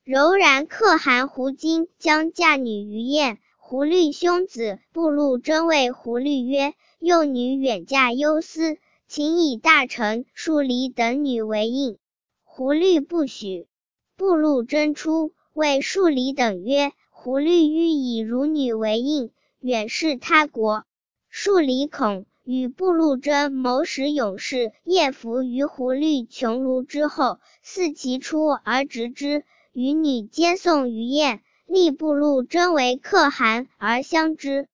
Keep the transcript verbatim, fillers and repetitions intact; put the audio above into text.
柔然可汗胡金将嫁女于燕，胡律兄子布禄真谓胡律曰：幼女远嫁幽司，请以大臣庶离等女为应。胡律不许。布禄真出，谓庶离等曰：胡律欲以汝女为应，远视他国。庶离恐，与布禄真谋使勇士夜伏于胡律穷庐之后，伺其出而执之，与女皆送于燕，立布禄真为可汗而相之。